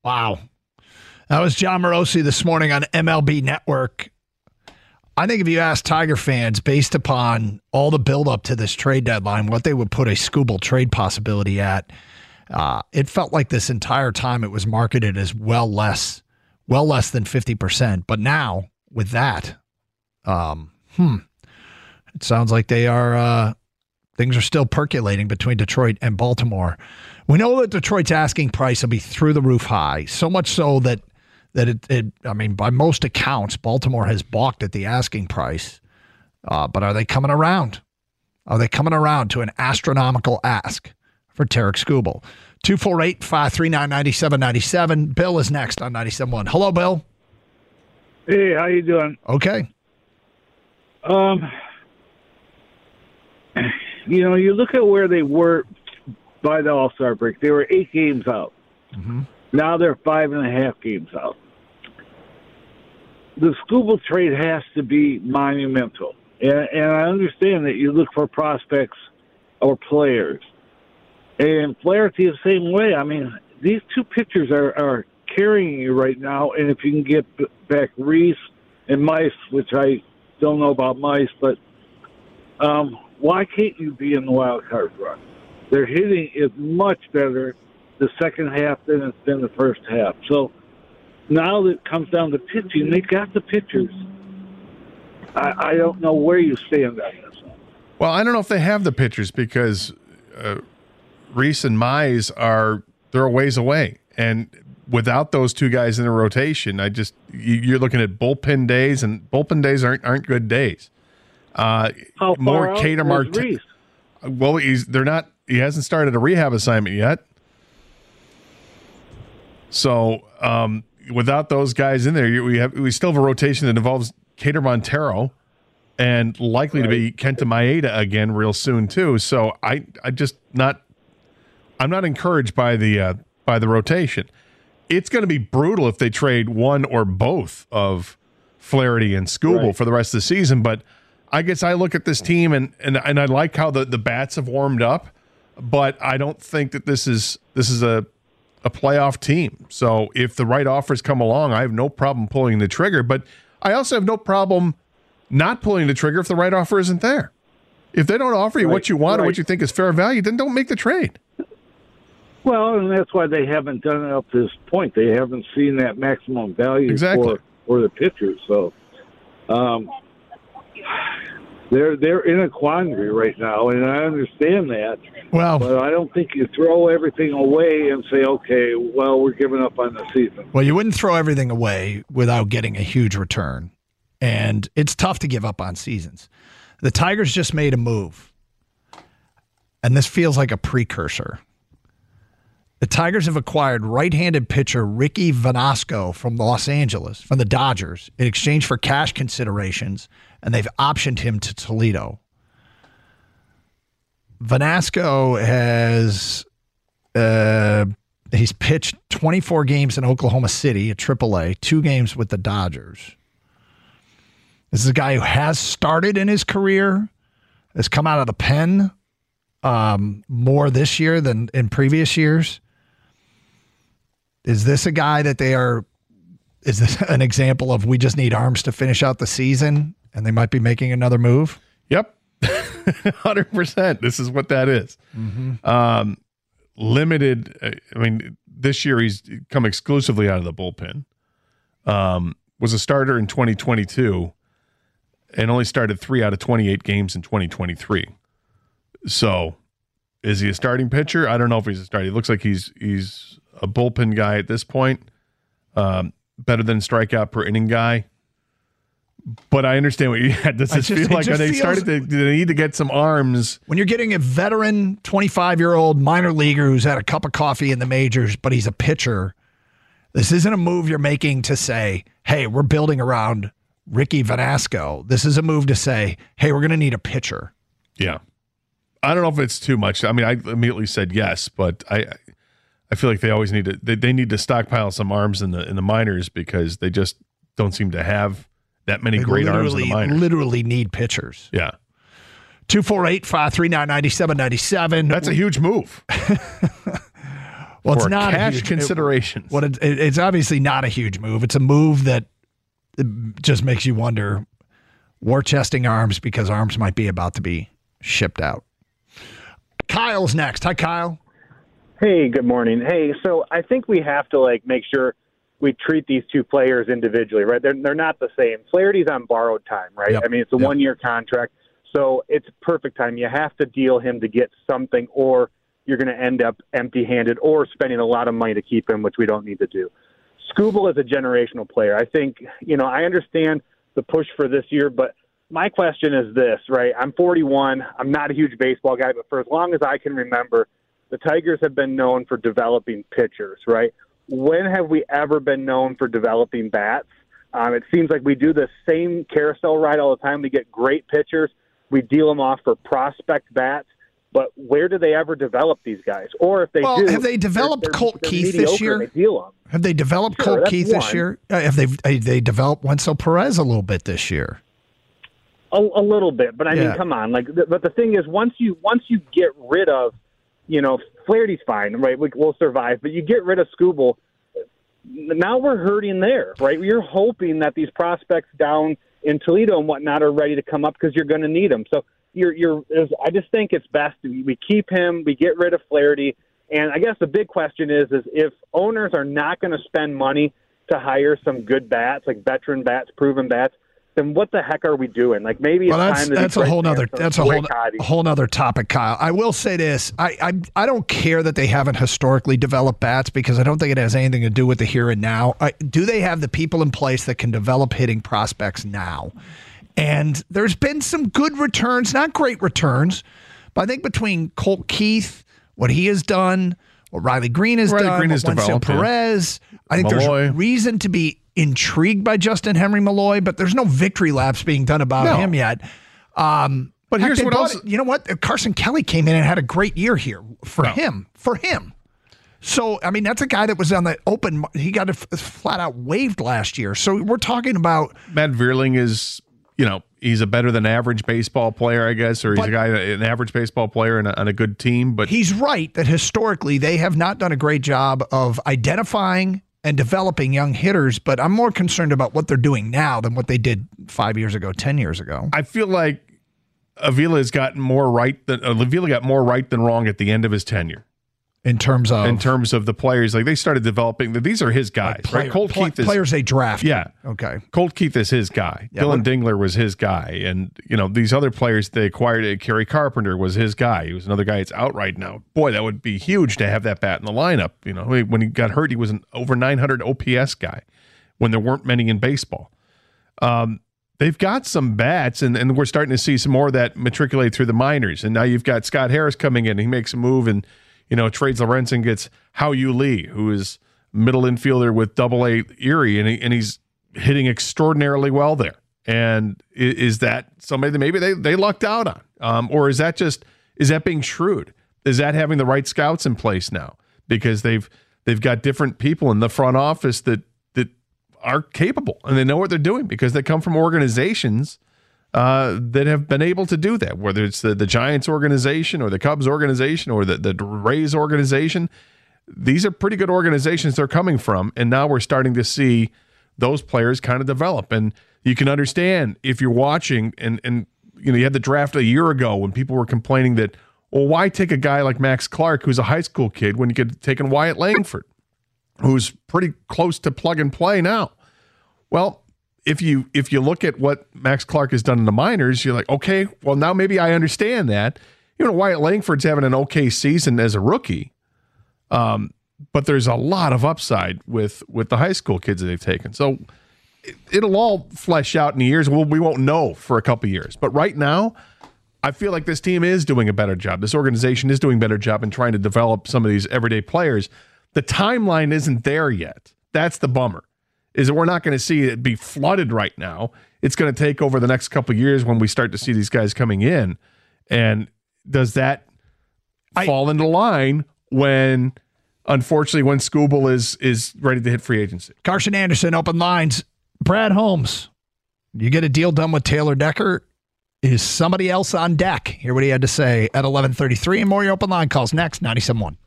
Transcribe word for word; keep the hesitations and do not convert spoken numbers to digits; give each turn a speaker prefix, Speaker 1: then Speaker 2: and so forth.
Speaker 1: Wow. That was John Morosi this morning on M L B Network. I think if you ask Tiger fans, based upon all the buildup to this trade deadline, what they would put a Skubal trade possibility at, uh, it felt like this entire time it was marketed as well less, well less than fifty percent. But now, with that, um, hmm, it sounds like they are uh, things are still percolating between Detroit and Baltimore. We know that Detroit's asking price will be through the roof high, so much so that that it, it I mean, by most accounts, Baltimore has balked at the asking price. Uh, but are they coming around? Are they coming around to an astronomical ask for Tarik Skubal? two four eight, five three nine, nine seven nine seven. Bill is next on ninety-seven point one. Hello, Bill.
Speaker 2: Hey, how you doing?
Speaker 1: Okay.
Speaker 2: Um, you know, you look at where they were by the All-Star break. They were eight games out.
Speaker 1: Mm-hmm.
Speaker 2: Now they're five and a half games out. The Skubal trade has to be monumental. And, and I understand that you look for prospects or players. And Flaherty the same way. I mean, these two pitchers are, are carrying you right now. And if you can get back Reese and Mice, which I don't know about Mice, but um, why can't you be in the wild card run? Their hitting is much better the second half than it's been the first half. So now that it comes down to pitching, they got the pitchers. I, I don't know where you stand on this.
Speaker 3: Well, I don't know if they have the pitchers because uh, Reese and Mize are they're a ways away, and without those two guys in the rotation, I just you, you're looking at bullpen days, and bullpen days aren't aren't good days. Uh,
Speaker 2: How
Speaker 3: more
Speaker 2: far
Speaker 3: Cater
Speaker 2: out
Speaker 3: Mart-
Speaker 2: was Reese?
Speaker 3: Well, he's they're not. He hasn't started a rehab assignment yet. So um, without those guys in there, you, we have we still have a rotation that involves Cater Montero and likely right. to be Kenta Maeda again real soon too. So I I just not I'm not encouraged by the uh, by the rotation. It's going to be brutal if they trade one or both of Flaherty and Skubal right. for the rest of the season. But I guess I look at this team and and, and I like how the, the bats have warmed up, but I don't think that this is this is a a playoff team. So if the right offers come along, I have no problem pulling the trigger, but I also have no problem not pulling the trigger if the right offer isn't there. If they don't offer you right, what you want right. or what you think is fair value, then don't make the trade.
Speaker 2: Well, and that's why they haven't done it up to this point. They haven't seen that maximum value
Speaker 3: exactly.
Speaker 2: for, for the pitchers. So um, they're they're in a quandary right now, and I understand that.
Speaker 1: Well,
Speaker 2: but I don't think you throw everything away and say, okay, well, we're giving up on the season.
Speaker 1: Well, you wouldn't throw everything away without getting a huge return. And it's tough to give up on seasons. The Tigers just made a move. And this feels like a precursor. The Tigers have acquired right-handed pitcher Ricky Vanasco from Los Angeles, from the Dodgers, in exchange for cash considerations, and they've optioned him to Toledo. Vanasco has uh, he's pitched twenty-four games in Oklahoma City at triple A, two games with the Dodgers. This is a guy who has started in his career, has come out of the pen um, more this year than in previous years. Is this a guy that they are, is this an example of we just need arms to finish out the season and they might be making another move?
Speaker 3: Yep. one hundred percent. This is what that is.
Speaker 1: Mm-hmm.
Speaker 3: Um, limited. I mean, this year he's come exclusively out of the bullpen. Um, was a starter in twenty twenty-two and only started three out of twenty-eight games in twenty twenty-three. So is he a starting pitcher? I don't know if he's a starter. He looks like he's he's a bullpen guy at this point. Um, better than strikeout per inning guy. But I understand what you had. Does this just, feel like they feels, started to they need to get some arms?
Speaker 1: When you're getting a veteran twenty-five-year-old minor leaguer who's had a cup of coffee in the majors, but he's a pitcher, this isn't a move you're making to say, hey, we're building around Ricky Vanasco. This is a move to say, hey, we're going to need a pitcher.
Speaker 3: Yeah. I don't know if it's too much. I mean, I immediately said yes, but I I feel like they always need to they, they need to stockpile some arms in the in the minors because they just don't seem to have that many
Speaker 1: they
Speaker 3: great arms in the minors.
Speaker 1: Literally need pitchers.
Speaker 3: Yeah.
Speaker 1: two four eight, five three nine, nine seven nine seven.
Speaker 3: That's a huge move.
Speaker 1: Well, it's
Speaker 3: for
Speaker 1: not
Speaker 3: cash
Speaker 1: a huge
Speaker 3: consideration.
Speaker 1: It, what it, it, it's obviously not a huge move. It's a move that just makes you wonder, war chesting arms because arms might be about to be shipped out. Kyle's next. Hi, Kyle.
Speaker 4: Hey, good morning. Hey, so I think we have to like make sure we treat these two players individually, right? They're they're not the same. Flaherty's on borrowed time, right?
Speaker 1: Yep.
Speaker 4: I mean, it's a
Speaker 1: Yep.
Speaker 4: one-year contract, so it's perfect time. You have to deal him to get something, or you're going to end up empty-handed or spending a lot of money to keep him, which we don't need to do. Skubal is a generational player. I think, you know, I understand the push for this year, but my question is this, right? I'm forty-one. I'm not a huge baseball guy, but for as long as I can remember, the Tigers have been known for developing pitchers, right? When have we ever been known for developing bats? Um, it seems like we do the same carousel ride all the time. We get great pitchers. We deal them off for prospect bats. But where do they ever develop these guys? Or if they
Speaker 1: well,
Speaker 4: do,
Speaker 1: have they developed
Speaker 4: they're, they're,
Speaker 1: Colt
Speaker 4: they're
Speaker 1: Keith this year?
Speaker 4: They deal them.
Speaker 1: Have they developed
Speaker 4: Sure,
Speaker 1: Colt
Speaker 4: that's
Speaker 1: Keith this
Speaker 4: one.
Speaker 1: year? Uh, have they uh, they developed Wenzel Perez a little bit this year?
Speaker 4: A, a little bit, but I
Speaker 1: Yeah.
Speaker 4: mean, come on. Like, th- but the thing is, once you once you get rid of, you know, Flaherty's fine, right? We, we'll survive. But you get rid of Skubal, now we're hurting there, right? You're hoping that these prospects down in Toledo and whatnot are ready to come up because you're going to need them. So you're you're. I just think it's best we keep him. We get rid of Flaherty, and I guess the big question is is if owners are not going to spend money to hire some good bats, like veteran bats, proven bats, then what the heck are we doing? Like maybe
Speaker 1: Well,
Speaker 4: it's
Speaker 1: that's
Speaker 4: time to
Speaker 1: that's a whole nother that's a whole
Speaker 4: boycotting.
Speaker 1: a whole nother topic, Kyle. I will say this: I, I I don't care that they haven't historically developed bats because I don't think it has anything to do with the here and now. I, do they have the people in place that can develop hitting prospects now? And there's been some good returns, not great returns, but I think between Colt Keith, what he has done, what Riley Green has
Speaker 3: Riley
Speaker 1: done,
Speaker 3: Green has
Speaker 1: what Wenzel
Speaker 3: developed, yeah.
Speaker 1: Perez, I think
Speaker 3: Malloy.
Speaker 1: there's reason to be intrigued by Justin Henry Malloy, but there's no victory laps being done about
Speaker 3: No.
Speaker 1: him yet. Um,
Speaker 3: But
Speaker 1: heck,
Speaker 3: here's
Speaker 1: they
Speaker 3: what
Speaker 1: brought
Speaker 3: else-
Speaker 1: it- you know what? Carson Kelly came in and had a great year here for
Speaker 3: No.
Speaker 1: him. For him. So, I mean, that's a guy that was on the open. He got it f- flat out waived last year. So we're talking about.
Speaker 3: Matt Vierling is, you know, he's a better than average baseball player, I guess, or he's
Speaker 1: But-
Speaker 3: a guy, an average baseball player and a, on a good team. But
Speaker 1: He's right that historically they have not done a great job of identifying and developing young hitters, but I'm more concerned about what they're doing now than what they did five years ago, ten years ago.
Speaker 3: I feel like Avila has gotten more right than uh, Avila got more right than wrong at the end of his tenure
Speaker 1: In terms of
Speaker 3: in terms of the players. Like they started developing. These are his guys,
Speaker 1: player-
Speaker 3: right? Colt
Speaker 1: pl-
Speaker 3: Keith is
Speaker 1: players they drafted.
Speaker 3: Yeah.
Speaker 1: Okay.
Speaker 3: Colt Keith is his guy.
Speaker 1: Yeah,
Speaker 3: Dylan
Speaker 1: but-
Speaker 3: Dingler was his guy, and you know these other players they acquired. Uh, Kerry Carpenter was his guy. He was another guy that's out right now. Boy, that would be huge to have that bat in the lineup. You know, when he got hurt, he was an over nine hundred O P S guy when there weren't many in baseball. Um, they've got some bats, and, and we're starting to see some more of that matriculate through the minors. And now you've got Scott Harris coming in. He makes a move, and you know trades Lorenzen, gets Hao Yu Lee, who is middle infielder with Double A Erie, and he, and he's hitting extraordinarily well there. And is, is that somebody that maybe they they lucked out on, um, or is that just is that being shrewd? Is that having the right scouts in place now because they've they've got different people in the front office that that are capable and they know what they're doing because they come from organizations uh, that have been able to do that, whether it's the, the Giants organization or the Cubs organization or the, the Rays organization. These are pretty good organizations they're coming from, and now we're starting to see those players kind of develop. And you can understand if you're watching, and and you know you had the draft a year ago when people were complaining that, well, why take a guy like Max Clark, who's a high school kid, when you could have taken Wyatt Langford, who's pretty close to plug and play now? Well, if you if you look at what Max Clark has done in the minors, you're like, okay, well, now maybe I understand that. You know, Wyatt Langford's having an okay season as a rookie. Um, but there's a lot of upside with with the high school kids that they've taken. So it, it'll all flesh out in the years. Well, we won't know for a couple years. But right now, I feel like this team is doing a better job. This organization is doing a better job in trying to develop some of these everyday players. The timeline isn't there yet. That's the bummer, is that we're not going to see it be flooded right now. It's going to take over the next couple of years when we start to see these guys coming in. And does that
Speaker 1: I,
Speaker 3: fall into line when, unfortunately, when Skubal is is ready to hit free agency?
Speaker 1: Carson Anderson, open lines. Brad Holmes, you get a deal done with Taylor Decker. Is somebody else on deck? Hear what he had to say at eleven thirty-three, and more your open line calls next, ninety-seven point one.